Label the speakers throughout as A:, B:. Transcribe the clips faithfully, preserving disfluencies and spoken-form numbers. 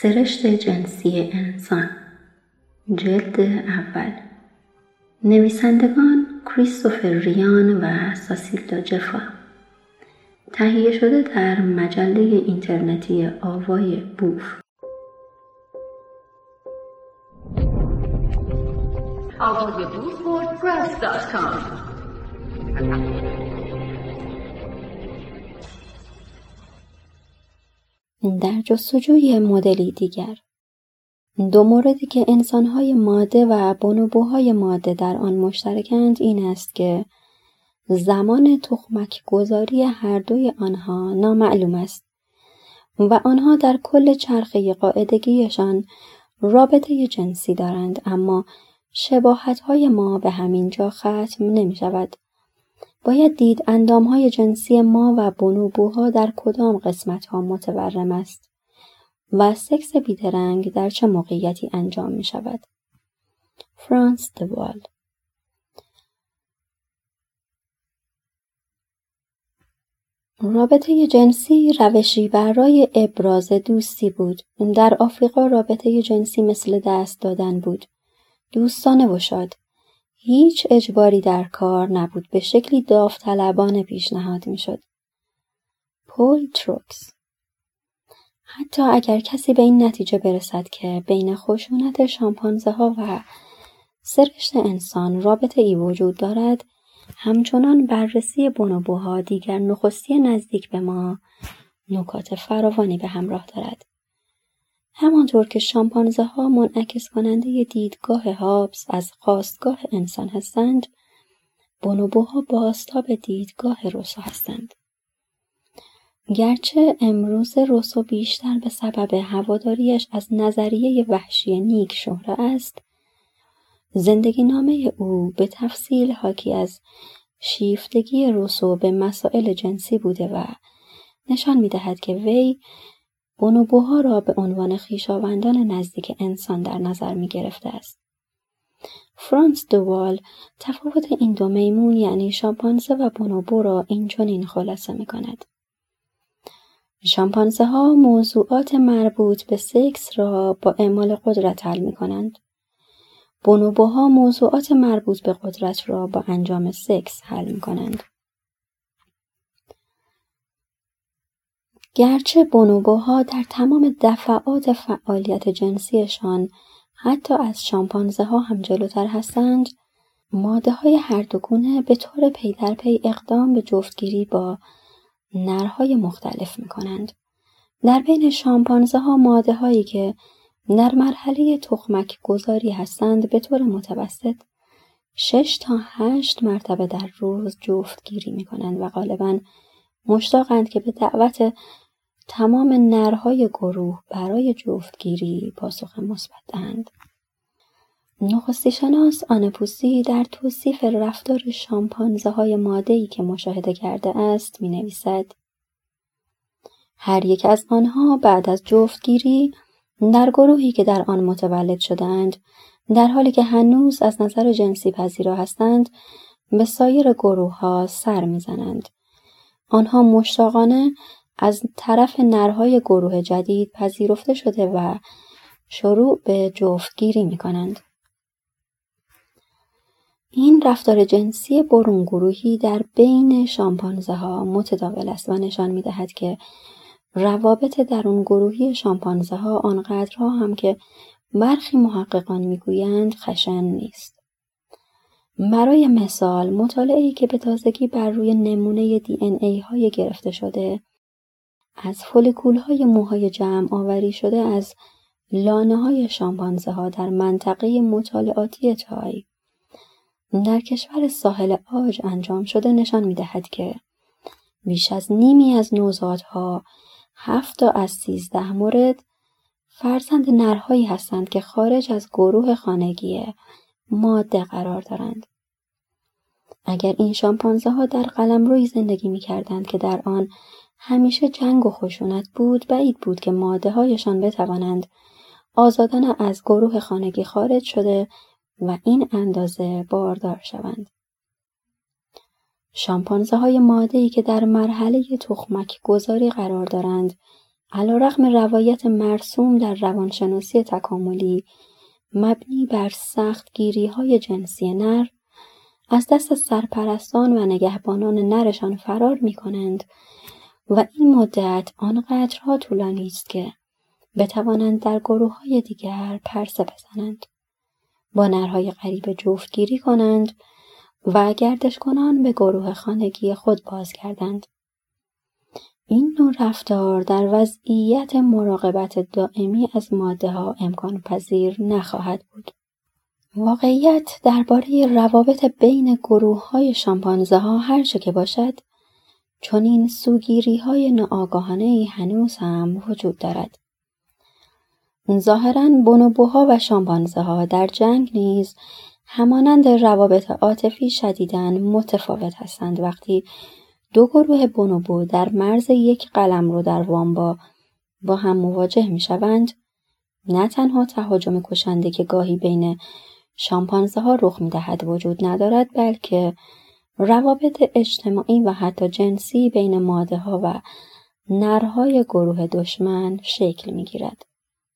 A: سرشت جنسی انسان، جلد اول. نویسندگان کریستوفر ریان و ساسیلدا جفا. تهیه شده در مجله اینترنتی آوای بوف.
B: آوای بوف وردپرس دات کام.
A: در جستجوی مدلی دیگر، دو موردی که انسان‌های ماده و بونوبوهای ماده در آن مشترکند این است که زمان تخمک گذاری هر دوی آنها نامعلوم است و آنها در کل چرخه قاعدگیشان رابطه جنسی دارند، اما شباهت‌های ما به همین جا ختم نمی شود. باید دید اندام‌های جنسی ما و بونوبوها در کدام قسمت‌ها متورم است و سکس بیدرنگ در چه موقعیتی انجام می شود. فرانس دوال. رابطه جنسی روشی برای ابراز دوستی بود. در آفریقا رابطه جنسی مثل دست دادن بود. دوستانه و شاد. هیچ اجباری در کار نبود، به شکلی داوطلبانه پیشنهاد می شد. پول تروکس. حتی اگر کسی به این نتیجه برسد که بین خشونت شامپانزه ها و سرشت انسان رابطه ای وجود دارد، همچنان بررسی بونوبوها دیگر نخستی نزدیک به ما نکات فراوانی به همراه دارد. همانطور که شامپانزه ها منعکس کننده دیدگاه هابز از خاستگاه انسان هستند، بونوبوها بازتاب دیدگاه روسو هستند. گرچه امروز روسو بیشتر به سبب هواداریش از نظریه وحشی نیک شهره است، زندگی نامه او به تفصیل حاکی از شیفتگی روسو به مسائل جنسی بوده و نشان می دهد که وی بونوبوها را به عنوان خویشاوندان نزدیک انسان در نظر می گرفته است. فرانس دوال تفاوت این دو میمون یعنی شامپانزه و بونوبو را اینچنین خلاصه می کند. شامپانزه ها موضوعات مربوط به سکس را با اعمال قدرت حل می کنند. بونوبوها موضوعات مربوط به قدرت را با انجام سکس حل می کنند. گرچه بونوبوها در تمام دفعات فعالیت جنسیشان حتی از شامپانزه ها هم جلوتر هستند، ماده های هر دو گونه به طور پی در پی اقدام به جفتگیری با نرهای مختلف می کنند. در بین شامپانزه ها ماده هایی که در مرحله تخمک گذاری هستند به طور متوسط شش تا هشت مرتبه در روز جفتگیری می کنند و غالباً مشتاقند که به دعوت تمام نرهای گروه برای جفتگیری پاسخ مثبت دهند. نخستی شناس آنپوسی در توصیف رفتار شامپانزه های ماده‌ای که مشاهده کرده است می نویسد: هر یک از آنها بعد از جفتگیری در گروهی که در آن متولد شدند، در حالی که هنوز از نظر جنسی پذیرا هستند، به سایر گروه ها سر می زنند. آنها مشتاقانه از طرف نرهای گروه جدید پذیرفته شده و شروع به جفتگیری می کنند. این رفتار جنسی برون گروهی در بین شامپانزه ها متداول است و نشان می دهد که روابط درون گروهی شامپانزه ها آنقدرها هم که برخی محققان می گویند خشن نیست. برای مثال مطالعه‌ای که به تازگی بر روی نمونه دی ان ای های گرفته شده از فولیکول های موهای جمع آوری شده از لانه های شامپانزه ها در منطقه مطالعاتی تای در کشور ساحل آج انجام شده نشان می دهد که بیش از نیمی از نوزادها هفت تا از سیزده مورد فرزند نرهایی هستند که خارج از گروه خانگی ماده قرار دارند. اگر این شامپانزه ها در قلمروی زندگی می کردند که در آن همیشه جنگ و خشونت بود، بعید بود که ماده هایشان بتوانند آزادانه از گروه خانگی خارج شده و این اندازه باردار شوند. شامپانزه های ماده‌ای که در مرحله تخمک گذاری قرار دارند علیرغم روایت مرسوم در روانشناسی تکاملی مبنی بر سختگیری‌های جنسی نر، از دست سرپرستان و نگهبانان نرشان فرار می‌کنند و این مدت آنقدرها طولانی است که بتوانند در گروه‌های دیگر پرسه بزنند، با نرهای غریبه جفتگیری کنند و گردش کنان به گروه خانگی خود بازگردند. این نوع رفتار در وضعیت مراقبت دائمی از ماده‌ها امکان پذیر نخواهد بود. واقعیت درباره روابط بین گروه‌های شامپانزه‌ها هر چه که باشد، چنین سوگیری‌های ناآگاهانه‌ای هنوز هم وجود دارد. ظاهراً بونوبوها و شامپانزه‌ها در جنگ نیز همانند روابط عاطفی شدیداً متفاوت هستند. وقتی دو گروه بونوبو در مرز یک قلمرو در وامبا با هم مواجه می‌شوند، نه تنها تهاجم کشنده که گاهی بین شامپانزه‌ها رخ می‌دهد وجود ندارد، بلکه روابط اجتماعی و حتی جنسی بین ماده‌ها و نرهای گروه دشمن شکل می‌گیرد.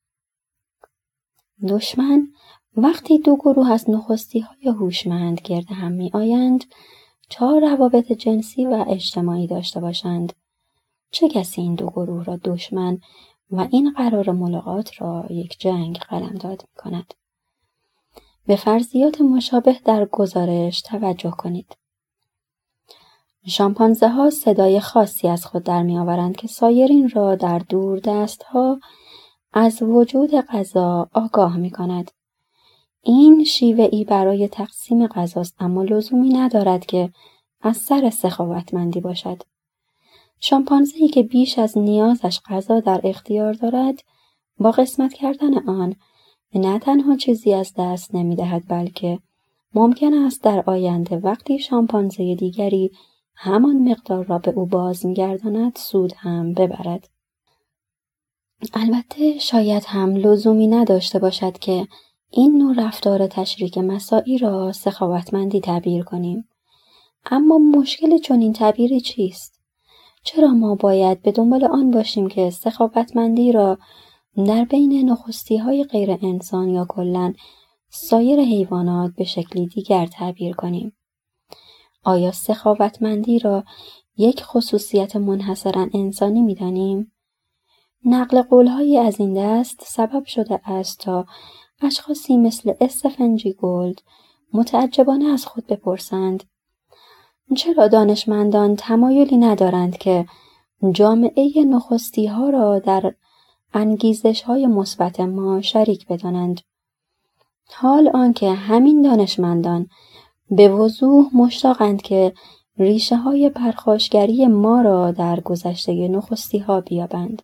A: دشمن وقتی دو گروه از نخستی‌های هوشمند گرد هم می‌آیند تا روابط جنسی و اجتماعی داشته باشند، چه کسی این دو گروه را دشمن و این قرار ملاقات را یک جنگ قلمداد می‌کند؟ به فرضیات مشابه در گزارش توجه کنید. شامپانزه‌ها صدای خاصی از خود در می‌آورند که سایرین را در دوردست‌ها از وجود غذا آگاه می‌کند. این شیوه‌ای برای تقسیم غذاست، اما لزومی ندارد که از سر سخاوتمندی باشد. شامپانزه‌ای که بیش از نیازش غذا در اختیار دارد، با قسمت کردن آن نه تنها چیزی از دست نمی‌دهد، بلکه ممکن است در آینده وقتی شامپانزه دیگری همان مقدار را به او باز می‌گرداند سود هم ببرد. البته شاید هم لزومی نداشته باشد که این نوع رفتار تشریک مساعی را سخاوتمندی تعبیر کنیم. اما مشکل چنین تعبیری چیست؟ چرا ما باید به دنبال آن باشیم که سخاوتمندی را در بین نخستی‌های غیر انسان یا کلاً سایر حیوانات به شکلی دیگر تعبیر کنیم؟ آیا سخاوتمندی را یک خصوصیت منحصراً انسانی می‌دانیم؟ نقل قول‌هایی از این دست سبب شده است تا اشخاصی مثل استفن جی گولد متعجبانه از خود بپرسند: چرا دانشمندان تمایلی ندارند که جامعه نخستی‌ها را در انگیزش‌های مثبت ما شریک بدانند، حال آنکه همین دانشمندان به وضوح مشتاقند که ریشه‌های پرخاشگری ما را در گذشته نخستی‌ها بیابند.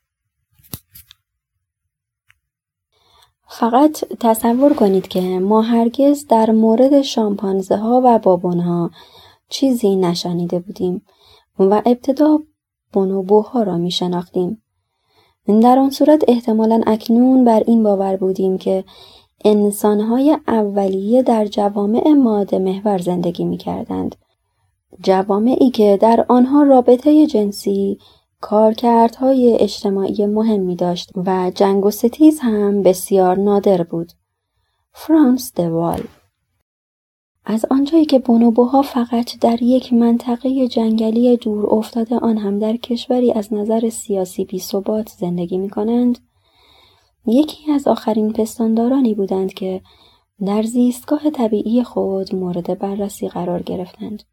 A: فقط تصور کنید که ما هرگز در مورد شامپانزه‌ها و بابون‌ها چیزی نشنیده بودیم و ابتدا بونوبوها را می شناختیم. در آن صورت احتمالاً اکنون بر این باور بودیم که انسان‌های اولیه در جوامع ماده محور زندگی می کردند. جوامعی که در آنها رابطه جنسی کارکردهای اجتماعی مهمی داشت و جنگ و ستیز هم بسیار نادر بود. فرانس دوال. از آنجایی که بونوبوها فقط در یک منطقه جنگلی دور افتاده، آن هم در کشوری از نظر سیاسی بی‌ثبات زندگی می کنند، یکی از آخرین پستاندارانی بودند که در زیستگاه طبیعی خود مورد بررسی قرار گرفتند.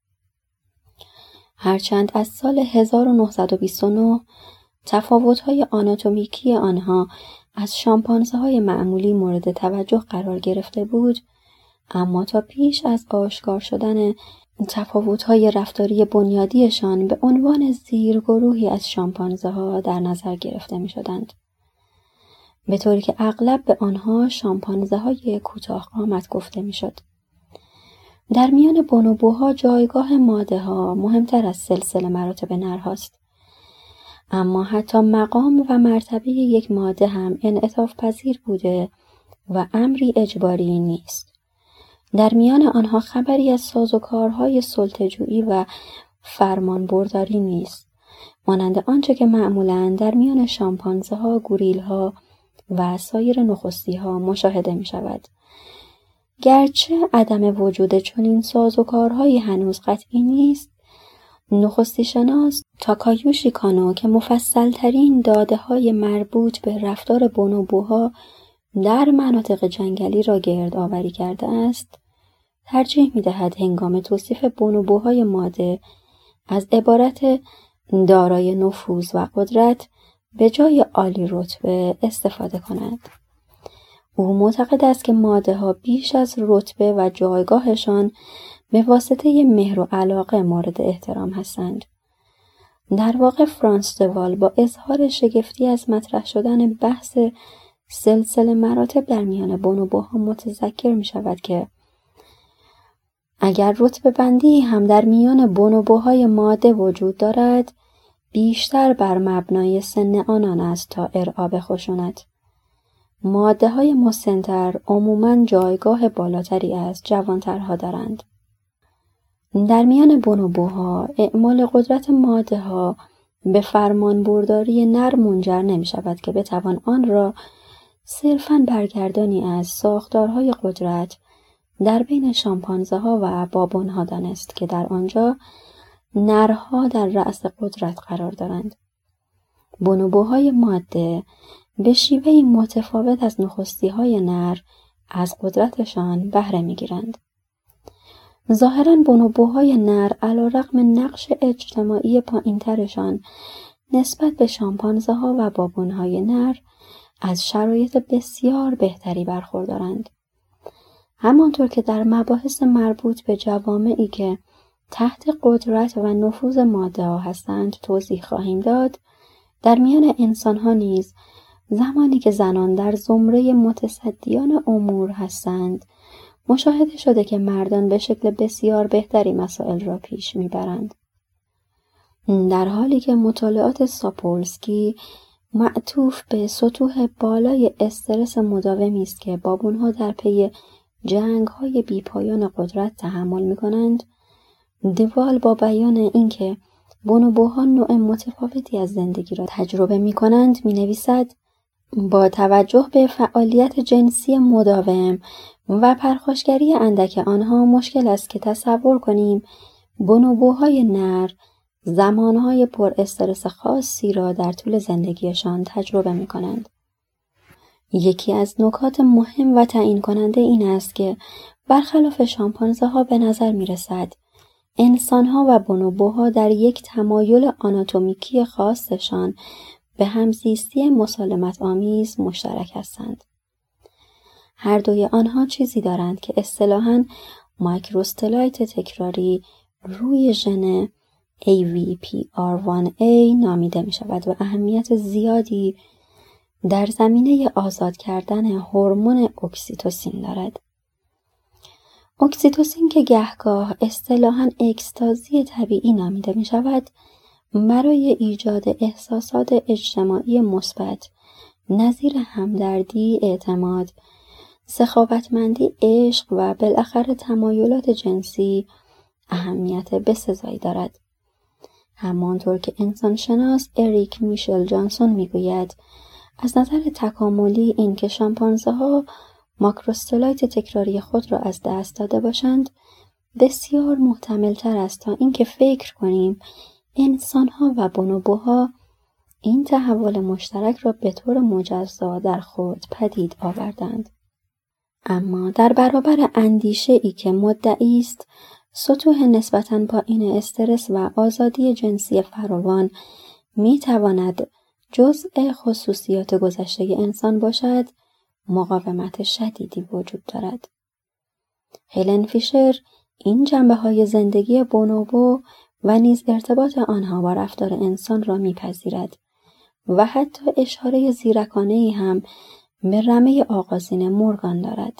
A: هرچند از سال هزار و نهصد و بیست و نه تفاوت‌های آناتومیکی آنها از شامپانزه‌های معمولی مورد توجه قرار گرفته بود، اما تا پیش از آشکار شدن تفاوت‌های رفتاری بنیادیشان به عنوان زیرگروهی از شامپانزه‌ها در نظر گرفته می‌شدند، به طوری که اغلب به آنها شامپانزه‌های کوتاه قامت گفته می‌شد. در میان بونوبوها جایگاه ماده‌ها مهمتر از سلسله مراتب نرهاست، اما حتی مقام و مرتبه یک ماده هم انعطاف پذیر بوده و امری اجباری نیست. در میان آنها خبری از سازوکارهای سلطه‌جویی و فرمانبرداری نیست، مانند آنچه که معمولاً در میان شامپانزه ها، گوریل ها و سایر نخستی ها مشاهده می شود. گرچه عدم وجود چنین سازوکارهایی هنوز قطعی نیست، نخستی شناس تاکایوشی کانو که مفصل ترین داده های مربوط به رفتار بونوبوها در مناطق جنگلی را گرد آوری کرده است، ترجیح می دهد هنگام توصیف بونوبوهای ماده از عبارت دارای نفوذ و قدرت به جای عالی رتبه استفاده کند. او معتقد است که ماده ها بیش از رتبه و جایگاهشان به واسطه مهر و علاقه مورد احترام هستند. در واقع فرانس دوال با اظهار شگفتی از مطرح شدن بحث سلسله مراتب در میان بونوبوها متذکر می شود که اگر رتبه بندی هم در میان بونوبوهای ماده وجود دارد، بیشتر بر مبنای سن آنان است تا ارعاب خشونت. ماده های مسن‌تر عموماً جایگاه بالاتری از جوانترها دارند. در میان بونوبوها اعمال قدرت ماده ها به فرمان برداری نر منجر نمی شود که بتوان آن را صرفاً برگردانی از ساختارهای قدرت در بین شامپانزه ها و بابون ها دانست که در آنجا نرها در رأس قدرت قرار دارند. بونوبوهای ماده به شیوهی متفاوت از نخستی های نر از قدرتشان بهره می گیرند. ظاهراً بونوبوهای نر علیرغم نقش اجتماعی پایین‌ترشان نسبت به شامپانزه ها و بابون های نر از شرایط بسیار بهتری برخوردارند. همانطور که در مباحث مربوط به جوامعی که تحت قدرت و نفوذ ماده ها هستند توضیح خواهیم داد، در میان انسان ها نیز زمانی که زنان در زمره متصدیان امور هستند، مشاهده شده که مردان به شکل بسیار بهتری مسائل را پیش میبرند. در حالی که مطالعات ساپولسکی معطوف به سطوح بالای استرس مداومی است که بابونها در پی جنگ‌های بی‌پایان قدرت تحمل می‌کنند، دوال با بیان اینکه بونوبوها نوع متفاوتی از زندگی را تجربه می‌کنند می‌نویسد: با توجه به فعالیت جنسی مداوم و پرخاشگری اندک آنها مشکل است که تصور کنیم بونوبوهای نر زمانهای پر استرس خاصی را در طول زندگیشان تجربه می کنند. یکی از نکات مهم و تعیین کننده این است که برخلاف شامپانزه ها به نظر می رسد انسان ها و بونوبوها در یک تمایل آناتومیکی خاصشان به همزیستی مسالمت آمیز مشترک هستند. هر دوی آنها چیزی دارند که اصطلاحاً مایکروستلایت تکراری روی ژن ای وی پی آر وان ای نامیده می شود و اهمیت زیادی در زمینه آزاد کردن هورمون اکسیتوسین دارد. اکسیتوسین که گهگاه اصطلاحاً اکستازی طبیعی نامیده می شود، برای ایجاد احساسات اجتماعی مثبت نظیر همدردی، اعتماد، سخاوتمندی، عشق و بالاخره تمایلات جنسی اهمیت بسزایی دارد. همانطور که انسانشناس اریک میشل جانسون میگوید، از نظر تکاملی این که شامپانزه ها ماکروستلایت تکراری خود را از دست داده باشند بسیار محتمل تر است تا اینکه فکر کنیم انسان ها و بونوبوها این تحول مشترک را به طور مجزا در خود پدید آوردند. اما در برابر اندیشه ای که مدعی است سطوح نسبتاً پایین استرس و آزادی جنسی فراوان می تواند جزء خصوصیات گذشته انسان باشد، مقاومت شدیدی وجود دارد. هلن فیشر این جنبه‌های زندگی بونوبو و نیز ارتباط آنها با رفتار انسان را می‌پذیرد و حتی اشاره زیرکانه‌ای هم به رمه آغازین مورگان دارد.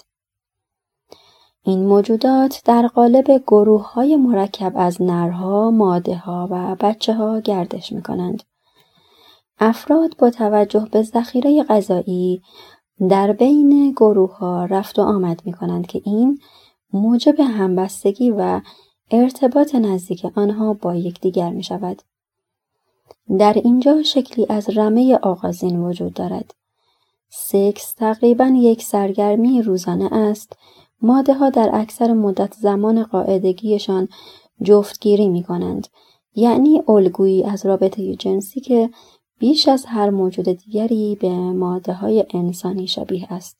A: این موجودات در قالب گروه‌های مرکب از نرها، ماده‌ها و بچه‌ها گردش می‌کنند. افراد با توجه به ذخیره غذایی در بین گروه‌ها رفت و آمد می‌کنند که این موجب همبستگی و ارتباط نزدیک آنها با یکدیگر می‌شود. در اینجا شکلی از رمه آغازین وجود دارد. سکس تقریباً یک سرگرمی روزانه است. ماده ها در اکثر مدت زمان قاعدگیشان جفتگیری می کنند. یعنی الگویی از رابطه جنسی که بیش از هر موجود دیگری به ماده های انسانی شبیه است.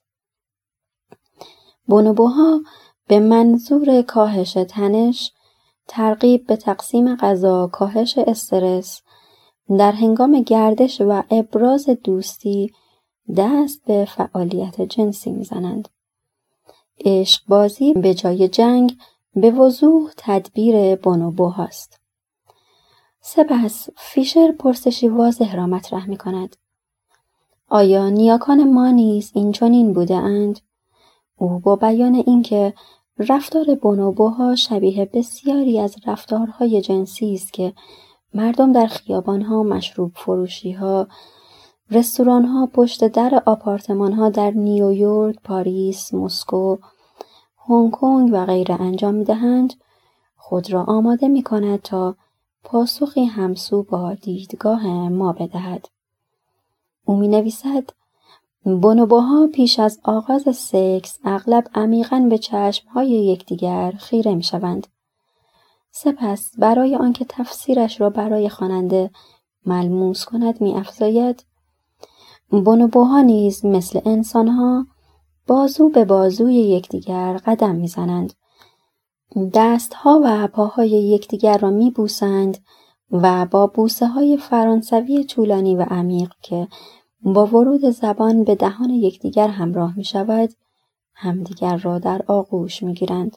A: بونوبوها به منظور کاهش تنش، ترغیب به تقسیم غذا، کاهش استرس، در هنگام گردش و ابراز دوستی دست به فعالیت جنسی میزنند. عشق بازی به جای جنگ به وضوح تدبیر بونوبوهاست. سپس فیشر پرسشی واضح را مطرح می کند. آیا نیاکان ما نیز این چنین بوده اند؟ او با بیان اینکه رفتار بونوبوها شبیه بسیاری از رفتارهای جنسی است که مردم در خیابانها، مشروب فروشیها، رستورانها، پشت در آپارتمانها در نیویورک، پاریس، مسکو، هنگ کنگ و غیره انجام می‌دهند، خود را آماده می‌کند تا پاسخی همسو با دیدگاه ما بدهد. او می‌نویسد: بونوبوها پیش از آغاز سکس اغلب عمیقاً به چشم‌های یکدیگر خیره می‌شوند. سپس برای آنکه تفسیرش را برای خواننده ملموس کند می‌افزاید: بونوبوها نیز مثل انسان‌ها بازو به بازوی یکدیگر قدم می‌زنند. دست‌ها و پاهای یکدیگر را می‌بوسند و با بوسه‌های فرانسوی طولانی و عمیق که با ورود زبان به دهان یکدیگر همراه می‌شود، همدیگر را در آغوش می‌گیرند.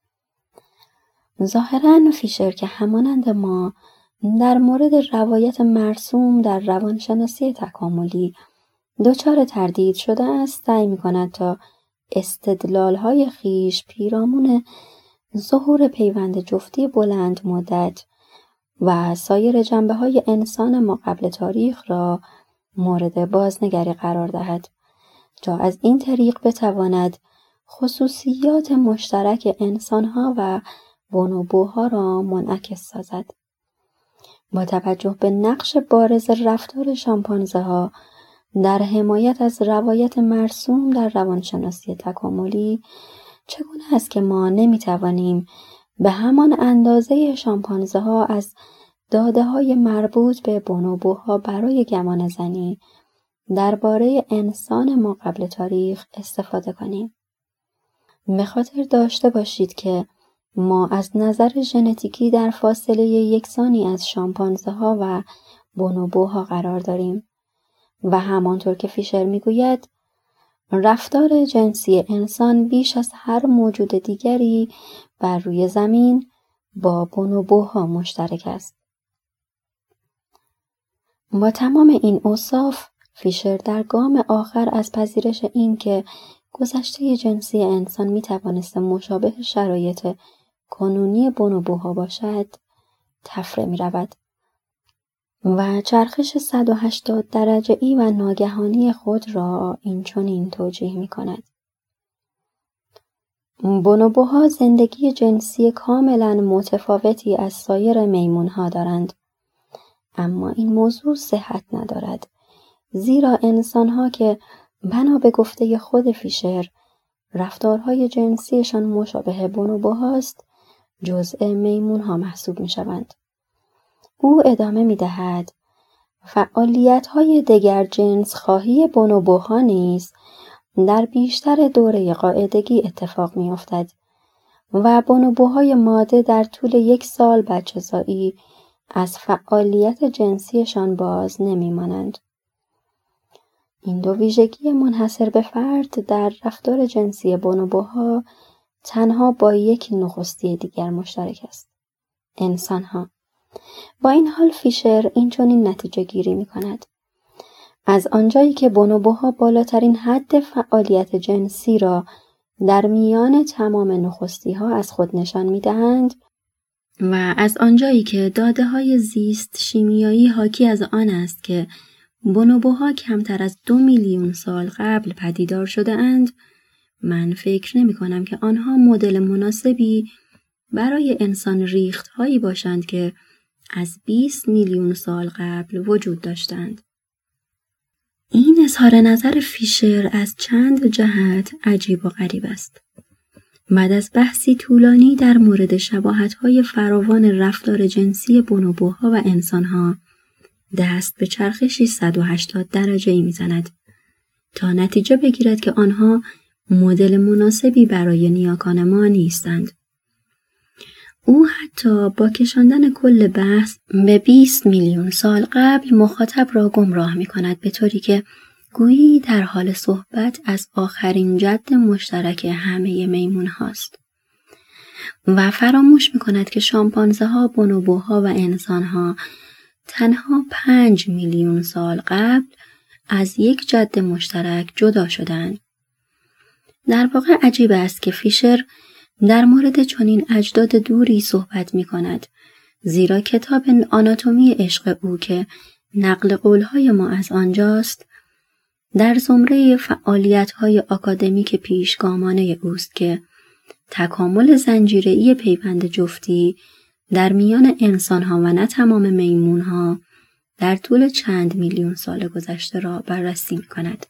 A: ظاهراً فیشر که همانند ما در مورد روایت مرسوم در روانشناسی تکاملی دچار تردید شده است، سعی می‌کند تا استدلال‌های خویش پیرامون ظهور پیوند جفتی بلند مدت و سایر جنبه‌های انسان ما قبل تاریخ را مورد بازنگری قرار دهد تا از این طریق بتواند خصوصیات مشترک انسان‌ها و بونوبوها را منعکس سازد. با توجه به نقش بارز رفتار شامپانزه‌ها در حمایت از روایت مرسوم در روانشناسی تکاملی، چگونه است که ما نمی‌توانیم به همان اندازه شامپانزه‌ها از داده‌های مربوط به بونوبوها برای گمان زنی درباره انسان ما قبل تاریخ استفاده کنیم؟ به خاطر داشته باشید که ما از نظر ژنتیکی در فاصله یکسانی از شامپانزه‌ها و بونوبوها قرار داریم و همانطور که فیشر میگوید رفتار جنسی انسان بیش از هر موجود دیگری بر روی زمین با بونوبوها مشترک است. با تمام این اوصاف، فیشر در گام آخر از پذیرش این که گذشته جنسی انسان می توانسته مشابه شرایط کنونی بونوبوها باشد، تفره می رود و چرخش صد و هشتاد درجه‌ای و ناگهانی خود را این چنین توجیه می کند. بونوبوها زندگی جنسی کاملا متفاوتی از سایر میمونها دارند، اما این موضوع صحت ندارد، زیرا انسانها که بنا به گفته خود فیشر رفتارهای جنسیشان مشابه بونوبوهاست، جزء میمونها محسوب می شوند. او ادامه می دهد: فعالیت‌های دگر جنس خواهی بونوبوها نیز در بیشتر دوره قاعدگی اتفاق می افتد و بونوبوهای ماده در طول یک سال بچه‌زایی از فعالیت جنسیشان باز نمی مانند. این دو ویژگی منحصر به فرد در رفتار جنسی بونوبوها تنها با یک نخستی دیگر مشترک است: انسان‌ها. با این حال فیشر این چنین نتیجه گیری می کند: از آنجایی که بونوبوها بالاترین حد فعالیت جنسی را در میان تمام نخستی ها از خود نشان می دهند و از آنجایی که داده های زیست شیمیایی حاکی از آن است که بونوبوها کمتر از دو میلیون سال قبل پدیدار شده اند، من فکر نمی کنم که آنها مدل مناسبی برای انسان ریخت هایی باشند که از بیست میلیون سال قبل وجود داشتند. این اظهار نظر فیشر از چند جهت عجیب و غریب است. بعد از بحثی طولانی در مورد شباهت‌های فراوان رفتار جنسی بونوبوها و انسان‌ها، دست به چرخشی صد و هشتاد درجه‌ای می‌زند تا نتیجه بگیرد که آنها مدل مناسبی برای نیاکان ما نیستند. او حتی با کشاندن کل بحث به بیست میلیون سال قبل مخاطب را گمراه می‌کند، به طوری که گویی در حال صحبت از آخرین جد مشترک همه میمون هاست و فراموش می‌کند که شامپانزه ها، بونوبوها و انسان ها تنها پنج میلیون سال قبل از یک جد مشترک جدا شدند. در واقع عجیب است که فیشر در مورد چنین اجداد دوری صحبت می کند، زیرا کتاب آناتومی عشق او که نقل قولهای ما از آنجاست، در زمره فعالیت‌های آکادمیک پیشگامانه اوست که تکامل زنجیره‌ای پیوند جفتی در میان انسان‌ها و نه تمام میمون‌ها در طول چند میلیون سال گذشته را بررسی می‌کند.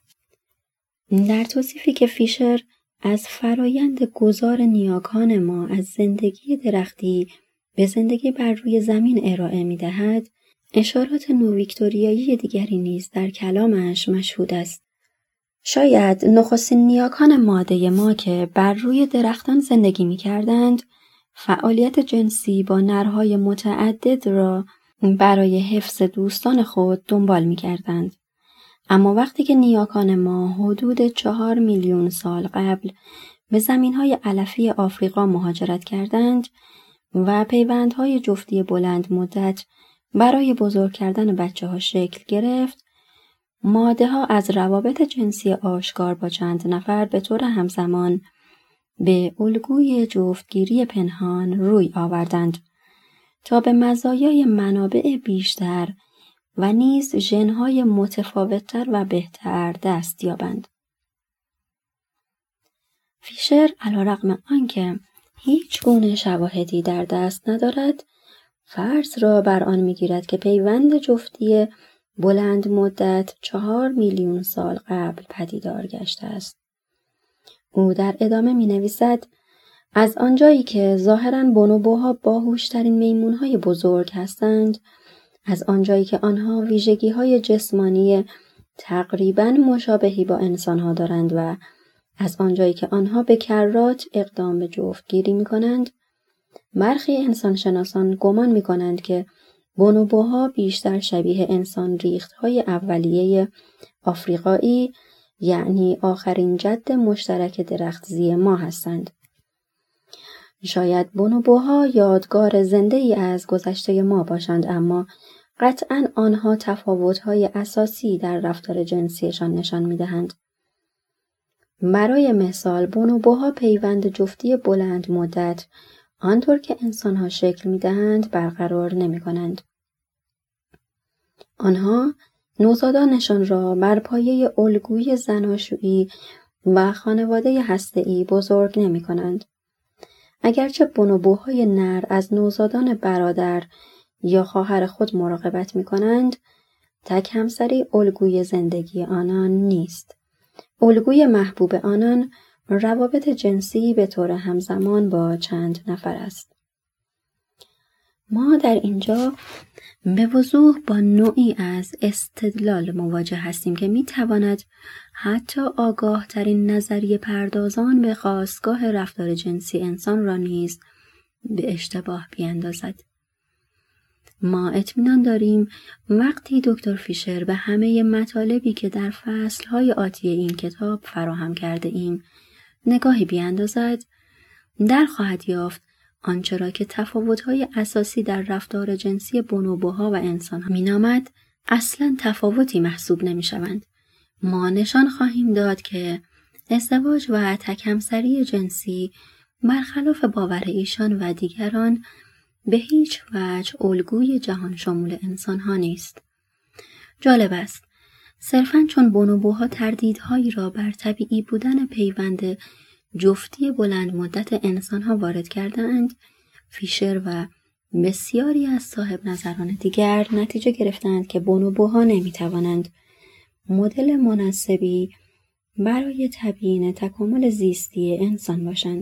A: در توصیفی که فیشر از فرایند گذار نیاکان ما از زندگی درختی به زندگی بر روی زمین ارائه می‌دهد، اشارات نوویکتوریایی دیگری نیز در کلامش مشهود است. شاید نخستین نیاکان ماده ما که بر روی درختان زندگی می‌کردند، فعالیت جنسی با نرهای متعدد را برای حفظ دوستان خود دنبال می‌کردند. اما وقتی که نیاکان ما حدود چهار میلیون سال قبل به زمین‌های علفی آفریقا مهاجرت کردند و پیوندهای جفتی بلند مدت برای بزرگ کردن بچه‌ها شکل گرفت، ماده‌ها از روابط جنسی آشکار با چند نفر به طور همزمان به الگوی جفتگیری پنهان روی آوردند تا به مزایای منابع بیشتر و نیز ژن‌های متفاوت‌تر و بهتر دست یابند. فیشر علیرغم آنکه هیچ گونه شواهدی در دست ندارد، فرض را بر آن می‌گیرد که پیوند جفتی بلند مدت چهار میلیون سال قبل پدیدار گشته است. او در ادامه می‌نویسد: از آنجایی که ظاهراً بونوبوها باهوش‌ترین میمون‌های بزرگ هستند، از آنجایی که آنها ویژگی‌های جسمانی تقریباً مشابهی با انسان‌ها دارند و از آنجایی که آنها به کرات اقدام به جفتگیری می‌کنند، برخی انسانشناسان گمان می‌کنند که بونوبوها بیشتر شبیه انسان ریخت‌های اولیه آفریقایی، یعنی آخرین جد مشترک درختزی ما هستند. شاید بونوبوها یادگار زنده‌ای از گذشته ما باشند، اما قطعاً آنها تفاوت‌های اساسی در رفتار جنسیشان نشان می‌دهند. برای مثال، بونوبوها پیوند جفتی بلند مدت آنطور که انسان‌ها شکل می‌دهند برقرار نمی‌کنند. آنها نوزادانشان را بر پایه الگوی زناشویی و خانواده هسته‌ای بزرگ نمی‌کنند. اگرچه بونوبوهای نر از نوزادان برادر یا خواهر خود مراقبت می‌کنند، تک همسری الگوی زندگی آنان نیست. الگوی محبوب آنان روابط جنسی به طور همزمان با چند نفر است. ما در اینجا به وضوح با نوعی از استدلال مواجه هستیم که می‌تواند حتی آگاه ترین نظریه پردازان به خاستگاه رفتار جنسی انسان را نیز به اشتباه بیندازد. ما اطمینان داریم وقتی دکتر فیشر به همه مطالبی که در فصل‌های آتی این کتاب فراهم کرده ایم نگاهی بیندازد، در خواهد یافت آنچه را که تفاوت‌های اساسی در رفتار جنسی بونوبوها و انسان‌ها می‌نامد اصلاً تفاوتی محسوب نمی‌شوند. ما نشان خواهیم داد که ازدواج و تک‌همسری جنسی برخلاف باور ایشان و دیگران به هیچ وجه الگوی جهان شمول انسان‌ها نیست. جالب است، صرفاً چون بونوبوها تردیدهایی را بر طبیعی بودن پیوند جفتی بلند مدت انسان‌ها وارد کردند، فیشر و بسیاری از صاحب نظران دیگر نتیجه گرفتند که بونوبوها نمیتوانند مدل مناسبی برای تبیین تکامل زیستی انسان باشند.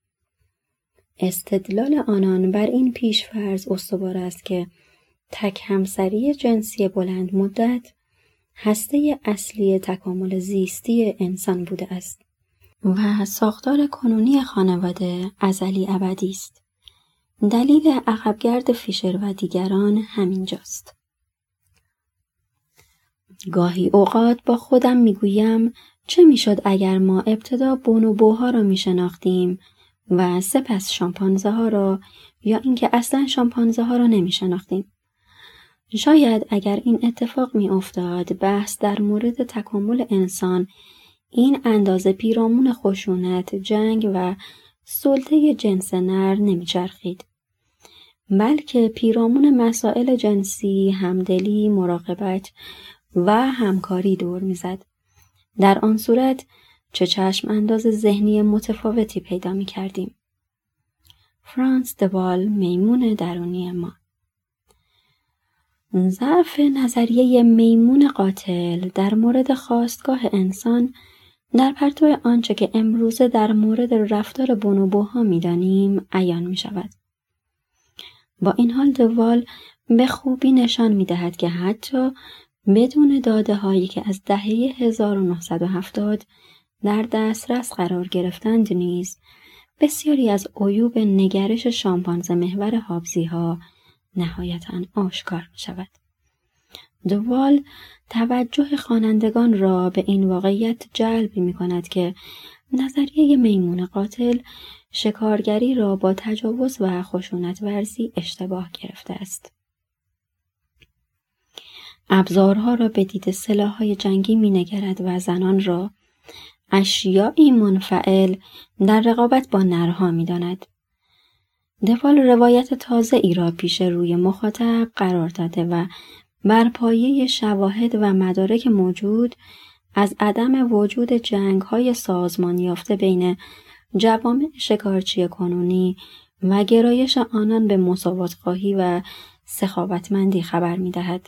A: استدلال آنان بر این پیش‌فرض استوار است که تک همسری جنسی بلند مدت هسته اصلی تکامل زیستی انسان بوده است و ساختار کنونی خانواده ازلی ابدی است. دلیل عقبگرد فیشر و دیگران همینجاست. گاهی اوقات با خودم میگویم چه میشد اگر ما ابتدا بونوبوها را میشناختیم و سپس شامپانزه ها را، یا اینکه اصلا شامپانزه ها را نمیشناختیم. شاید اگر این اتفاق می افتاد بحث در مورد تکامل انسان این اندازه پیرامون خشونت، جنگ و سلطه جنس نر نمی چرخید، بلکه پیرامون مسائل جنسی، همدلی، مراقبت و همکاری دور می زد. در آن صورت چه چشم انداز ذهنی متفاوتی پیدا می کردیم. فرانس دوال، میمون درونی ما. ضعف نظریه میمون قاتل در مورد خاستگاه انسان در پرتو آنچه که امروزه در مورد رفتار بونوبوها می‌دانیم عیان می‌شود. با این حال دوال به خوبی نشان می‌دهد که حتی بدون داده‌هایی که از دهه هزار و نهصد و هفتاد در دسترس قرار گرفتند نیز بسیاری از عیوب نگرش شامپانزه محور هابزی‌ها نهایتاً آشکار می شود. دوال توجه خوانندگان را به این واقعیت جلب می کند که نظریه میمون قاتل شکارگری را با تجاوز و خشونت ورزی اشتباه گرفته است. ابزارها را به دید سلاح‌های جنگی می نگرد و زنان را اشیایی منفعل در رقابت با نرها می داند. دوال روایت تازه ای را پیش روی مخاطب قرار داده و بر پایه شواهد و مدارک موجود از عدم وجود جنگ‌های سازمان یافته بین جوامع شکارچی کنونی و گرایش آنان به مساوات‌خواهی و سخاوتمندی خبر می‌دهد.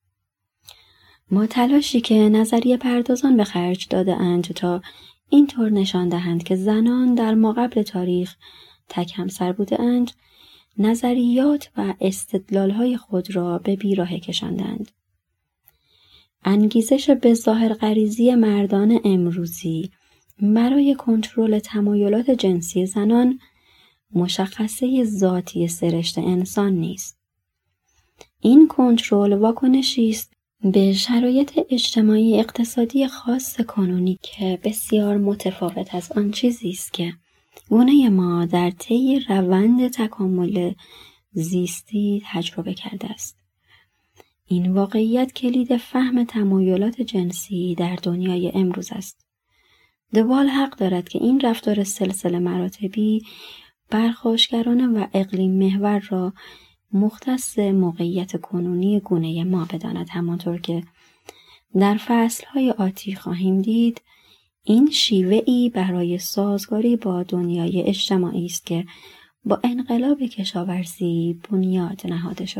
A: ما تلاشی که نظریه پردازان به خرج داده اند تا اینطور نشان دهند که زنان در ماقبل تاریخ تک همسر بوده اند، نظریات و استدلال‌های خود را به بیراه کشاندند. انگیزش به ظاهر غریزی مردان امروزی برای کنترل تمایلات جنسی زنان مشخصه ذاتی سرشت انسان نیست. این کنترل واکنشی است به شرایط اجتماعی اقتصادی خاص کنونی که بسیار متفاوت از آن چیزی است که گونه ما در طی روند تکامل زیستی تجربه کرده است. این واقعیت کلید فهم تمایلات جنسی در دنیای امروز است. دوال حق دارد که این رفتار سلسله مراتبی پرخاشگرانه و اقلیم محور را مختص موقعیت کنونی گونه ما بداند، همانطور که در فصلهای آتی خواهیم دید. این شیوه‌ای برای سازگاری با دنیای اجتماعی است که با انقلاب کشاورزی بنیاد نهاده شد.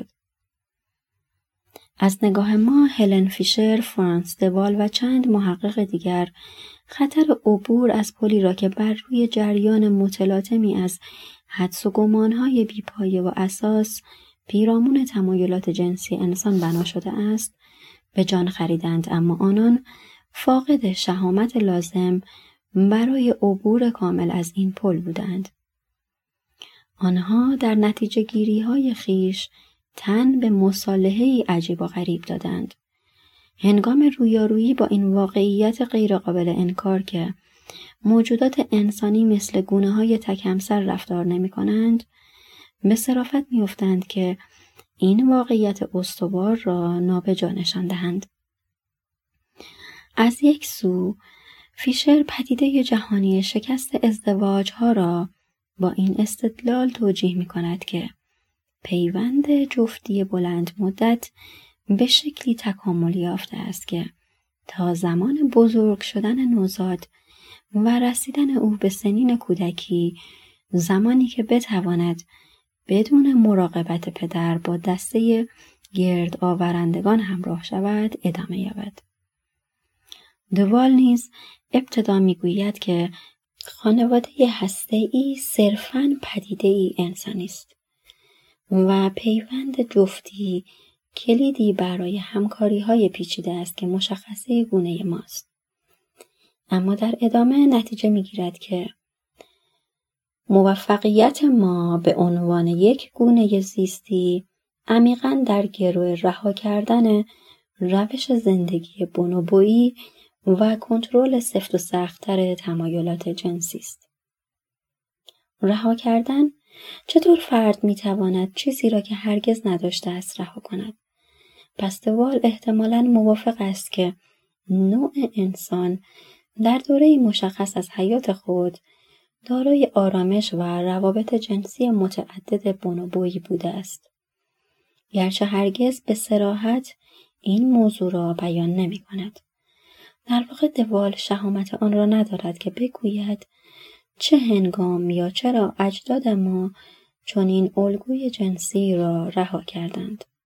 A: از نگاه ما هلن فیشر، فرانس دوال و چند محقق دیگر خطر عبور از پلی را که بر روی جریان متلاطمی از حدس و گمانهای بی‌پایه و اساس پیرامون تمایلات جنسی انسان بنا شده است به جان خریدند، اما آنان فاقد شهامت لازم برای عبور کامل از این پل بودند. آنها در نتیجه گیری های خیش تن به مصالحه‌ای عجیب و غریب دادند. هنگام رویارویی با این واقعیت غیر قابل انکار که موجودات انسانی مثل گونه های تک همسر رفتار نمی کنند، به صرافت می افتند که این واقعیت استوار را نابجا نشان دهند. از یک سو فیشر پدیده جهانی شکست ازدواج ها را با این استدلال توجیه می کند که پیوند جفتی بلند مدت به شکلی تکامل یافته است که تا زمان بزرگ شدن نوزاد و رسیدن او به سنین کودکی، زمانی که بتواند بدون مراقبت پدر با دسته گرد آورندگان همراه شود ادامه یابد. دوال نیز ابتدا میگوید که خانواده هسته‌ای صرفاً پدیده‌ای انسانی است و پیوند جفتی کلیدی برای همکاری‌های پیچیده است که مشخصه گونه ماست. اما در ادامه نتیجه می‌گیرد که موفقیت ما به عنوان یک گونه زیستی عمیقاً در گرو رها کردن روش زندگی بونوبویی و کنترل سفت و سخت‌تر تمایلات جنسی است. رها کردن چطور فرد می‌تواند چیزی را که هرگز نداشته است رها کند؟ پس دوال احتمالاً موافق است که نوع انسان در دوره‌ای مشخص از حیات خود دارای آرامش و روابط جنسی متعدد بونوبویی بوده است. گرچه هرگز به صراحت این موضوع را بیان نمی کند. در واقع دوال شهامت آن را ندارد که بگوید چه هنگام یا چرا اجداد ما چنین الگوی جنسی را رها کردند.